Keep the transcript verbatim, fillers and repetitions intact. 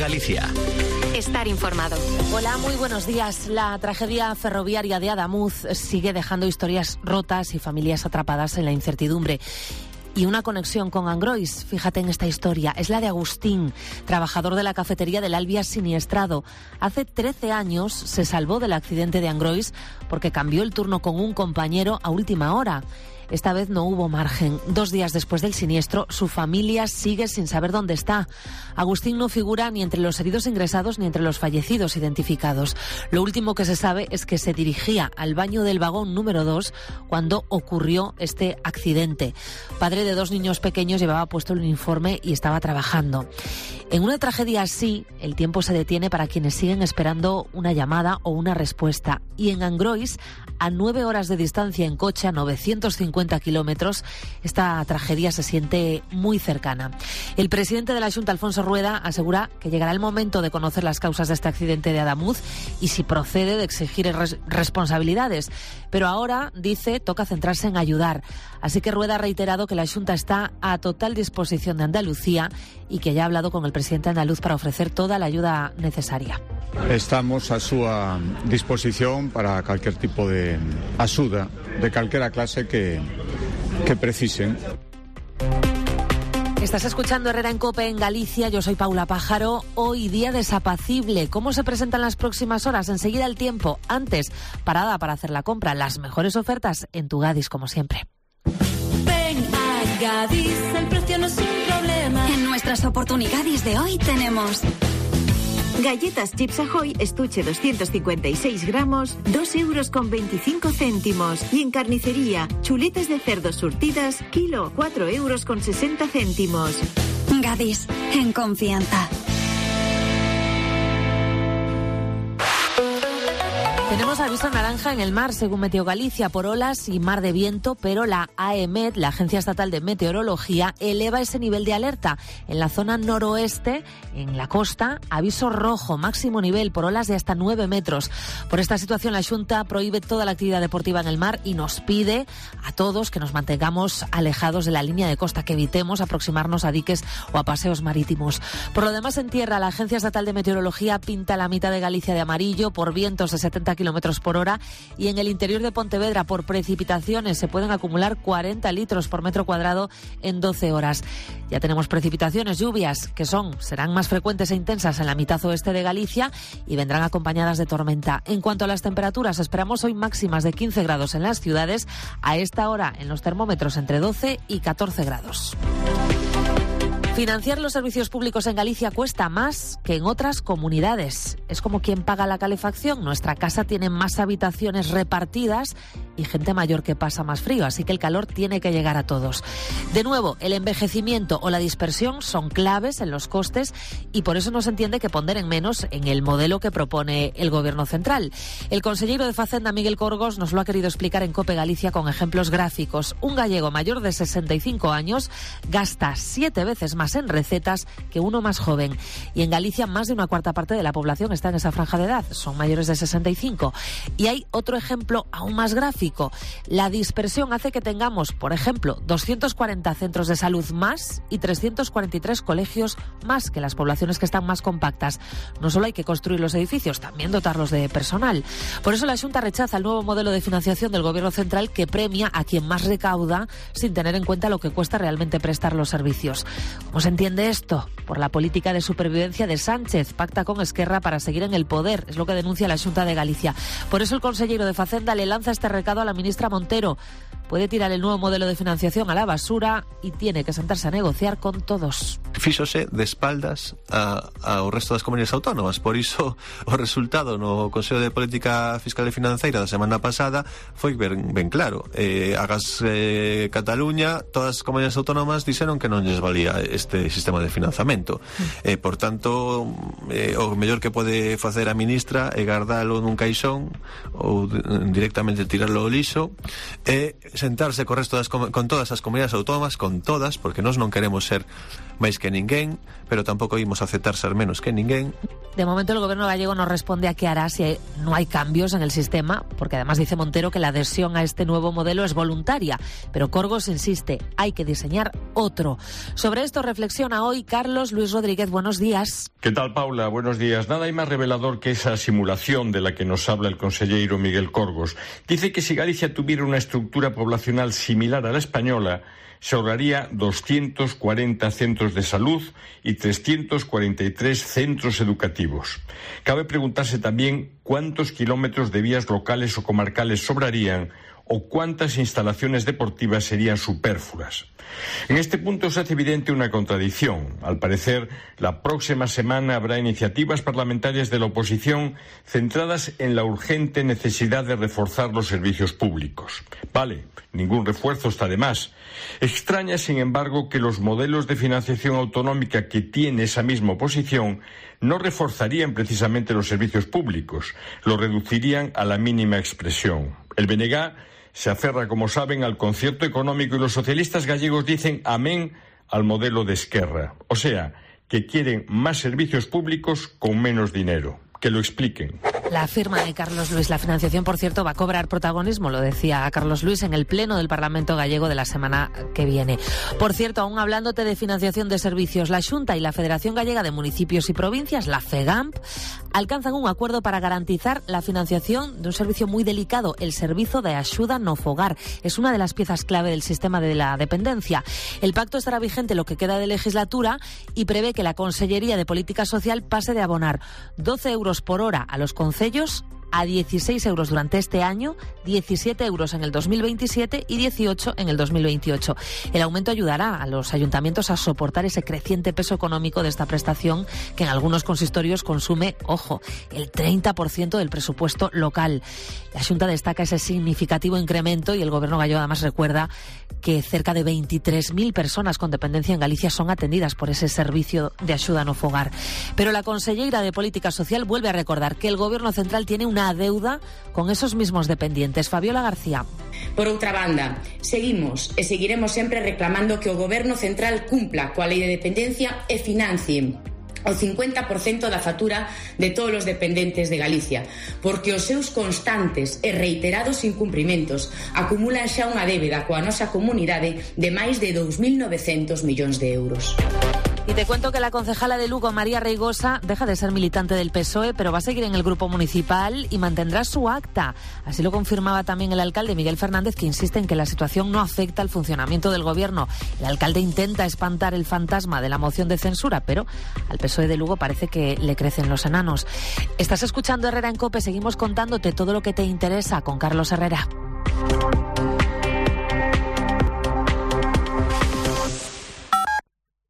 Galicia. Estar informado. Hola, muy buenos días. La tragedia ferroviaria de Adamuz sigue dejando historias rotas y familias atrapadas en la incertidumbre. Y una conexión con Angrois, fíjate en esta historia, es la de Agustín, trabajador de la cafetería del Albia siniestrado. Hace trece años se salvó del accidente de Angrois porque cambió el turno con un compañero a última hora. Esta vez no hubo margen. Dos días después del siniestro, su familia sigue sin saber dónde está. Agustín no figura ni entre los heridos ingresados ni entre los fallecidos identificados. Lo último que se sabe es que se dirigía al baño del vagón número dos cuando ocurrió este accidente. Padre de dos niños pequeños, llevaba puesto el uniforme y estaba trabajando. En una tragedia así, el tiempo se detiene para quienes siguen esperando una llamada o una respuesta. Y en Angrois, a nueve horas de distancia en coche, a novecientos cincuenta kilómetros, esta tragedia se siente muy cercana. El presidente de la Xunta, Alfonso Rueda, asegura que llegará el momento de conocer las causas de este accidente de Adamuz y si procede de exigir res- responsabilidades. Pero ahora, dice, toca centrarse en ayudar. Así que Rueda ha reiterado que la Xunta está a total disposición de Andalucía y que ya ha hablado con el presidente andaluz para ofrecer toda la ayuda necesaria. Estamos a su disposición para cualquier tipo de ayuda, de cualquier clase que, que precisen. Estás escuchando Herrera en COPE en Galicia, yo soy Paula Pájaro. Hoy día desapacible. ¿Cómo se presentan las próximas horas? Enseguida el tiempo. Antes, parada para hacer la compra. Las mejores ofertas en tu Gadis, como siempre. Ven a Gadis, el precio no es un problema. En nuestras oportunidades de hoy tenemos galletas Chips Ahoy, estuche doscientos cincuenta y seis gramos, dos euros con veinticinco céntimos. Y en carnicería, chuletas de cerdo surtidas, kilo, cuatro euros con sesenta céntimos. Gadis, en confianza. Tenemos aviso naranja en el mar, según Meteo Galicia, por olas y mar de viento, pero la AEMET, la Agencia Estatal de Meteorología, eleva ese nivel de alerta. En la zona noroeste, en la costa, aviso rojo, máximo nivel por olas de hasta nueve metros. Por esta situación, la Xunta prohíbe toda la actividad deportiva en el mar y nos pide a todos que nos mantengamos alejados de la línea de costa, que evitemos aproximarnos a diques o a paseos marítimos. Por lo demás, en tierra, la Agencia Estatal de Meteorología pinta la mitad de Galicia de amarillo por vientos de setenta kilómetros por hora y en el interior de Pontevedra por precipitaciones se pueden acumular cuarenta litros por metro cuadrado en doce horas. Ya tenemos precipitaciones, lluvias que son, serán más frecuentes e intensas en la mitad oeste de Galicia y vendrán acompañadas de tormenta. En cuanto a las temperaturas, esperamos hoy máximas de quince grados en las ciudades, a esta hora en los termómetros entre doce y catorce grados. Financiar los servicios públicos en Galicia cuesta más que en otras comunidades. Es como quien paga la calefacción. Nuestra casa tiene más habitaciones repartidas y gente mayor que pasa más frío, así que el calor tiene que llegar a todos. De nuevo, el envejecimiento o la dispersión son claves en los costes y por eso no se entiende que ponderen menos en el modelo que propone el Gobierno central. El consejero de Facenda, Miguel Corgos, nos lo ha querido explicar en COPE Galicia con ejemplos gráficos. Un gallego mayor de sesenta y cinco años gasta siete veces más en recetas que uno más joven. Y en Galicia más de una cuarta parte de la población está en esa franja de edad, son mayores de sesenta y cinco. Y hay otro ejemplo aún más gráfico. La dispersión hace que tengamos, por ejemplo, doscientos cuarenta centros de salud más y trescientos cuarenta y tres colegios más que las poblaciones que están más compactas. No solo hay que construir los edificios, también dotarlos de personal. Por eso la Xunta rechaza el nuevo modelo de financiación del Gobierno central que premia a quien más recauda sin tener en cuenta lo que cuesta realmente prestar los servicios. ¿Cómo se entiende esto? Por la política de supervivencia de Sánchez. Pacta con Esquerra para seguir en el poder, es lo que denuncia la Xunta de Galicia. Por eso el consejero de Facenda le lanza este recado a la ministra Montero. Puede tirar el nuevo modelo de financiación a la basura y tiene que sentarse a negociar con todos. Fíxose de espaldas a, ao resto das comunidades autónomas. Por iso o resultado no Consello de Política Fiscal e Financeira da semana pasada foi ben, ben claro. Eh, agas eh, Cataluña, todas as comunidades autónomas dixeron que non lles valía este sistema de financiamento. Eh, por tanto, eh, o mellor que pode facer a ministra é guardalo nun caixón ou directamente tirarlo ao lixo e sentarse co resto das, con todas as comunidades autónomas, con todas, porque nós non queremos ser máis que ninguén, pero tampouco imos aceptar ser menos que ninguén. De momento el gobierno gallego no responde a qué hará si no hay cambios en el sistema, porque además dice Montero que la adhesión a este nuevo modelo es voluntaria, pero Corgos insiste, hay que diseñar otro. Sobre esto reflexiona hoy Carlos Luis Rodríguez. Buenos días. ¿Qué tal, Paula? Buenos días. Nada hay más revelador que esa simulación de la que nos habla el consellero Miguel Corgos. Dice que si Galicia tuviera una estructura poblacional similar a la española, se ahorraría doscientos cuarenta centros de salud y trescientos cuarenta y tres centros educativos. Cabe preguntarse también cuántos kilómetros de vías locales o comarcales sobrarían o cuántas instalaciones deportivas serían superfluas. En este punto se hace evidente una contradicción. Al parecer, la próxima semana habrá iniciativas parlamentarias de la oposición centradas en la urgente necesidad de reforzar los servicios públicos. Vale, ningún refuerzo está de más. Extraña, sin embargo, que los modelos de financiación autonómica que tiene esa misma oposición no reforzarían precisamente los servicios públicos, los reducirían a la mínima expresión. El B N G se aferra, como saben, al concierto económico y los socialistas gallegos dicen amén al modelo de Esquerra. O sea, que quieren más servicios públicos con menos dinero. Que lo expliquen. La firma de Carlos Luis, la financiación, por cierto, va a cobrar protagonismo, lo decía Carlos Luis, en el pleno del Parlamento gallego de la semana que viene. Por cierto, aún hablándote de financiación de servicios, la Xunta y la Federación Gallega de Municipios y Provincias, la FEGAMP, alcanzan un acuerdo para garantizar la financiación de un servicio muy delicado, el Servizo de Axuda no Fogar. Es una de las piezas clave del sistema de la dependencia. El pacto estará vigente lo que queda de legislatura y prevé que la Consellería de Política Social pase de abonar doce euros por hora a los concellos a dieciséis euros durante este año, diecisiete euros en el dos mil veintisiete y dieciocho en el dos mil veintiocho. El aumento ayudará a los ayuntamientos a soportar ese creciente peso económico de esta prestación que en algunos consistorios consume, ojo, el treinta por ciento del presupuesto local. La Xunta destaca ese significativo incremento y el Gobierno gallego además recuerda que cerca de veintitrés mil personas con dependencia en Galicia son atendidas por ese servicio de axuda no fogar. Pero la conselleira de Política Social vuelve a recordar que el Gobierno central tiene una deuda con esos mismos dependientes. Fabiola García. Por outra banda, seguimos e seguiremos sempre reclamando que o Goberno central cumpla coa lei de dependencia e financie o cincuenta por cento da factura de todos os dependentes de Galicia, porque os seus constantes e reiterados incumprimentos acumulan xa unha débeda coa nosa comunidade de máis de dous mil novecentos millóns de euros. Y te cuento que la concejala de Lugo, María Reigosa, deja de ser militante del P S O E, pero va a seguir en el grupo municipal y mantendrá su acta. Así lo confirmaba también el alcalde Miguel Fernández, que insiste en que la situación no afecta al funcionamiento del gobierno. El alcalde intenta espantar el fantasma de la moción de censura, pero al P S O E de Lugo parece que le crecen los enanos. Estás escuchando Herrera en COPE, seguimos contándote todo lo que te interesa con Carlos Herrera.